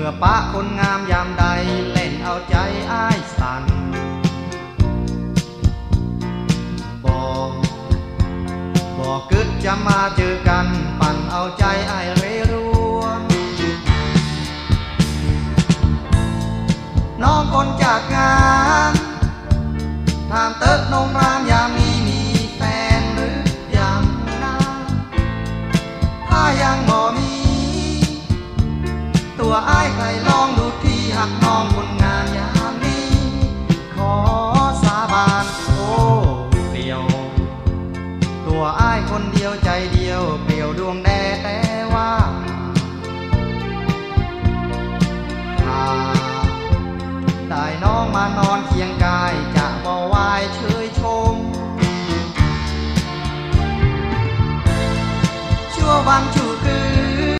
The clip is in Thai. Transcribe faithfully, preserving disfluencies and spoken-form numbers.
อปะคนงามยามใดเล่นเอาใจอ้ายสั่นบอกบอกกึดจะมาเจอกันปั่นเอาใจอ้ายเรรัวน้องคนจากงานถามเติร์ดนงรามยามนี้มีแฟนหรือยังนะถ้ายังบ่มีตัวอ้ายใครลองดูที่หักน้อง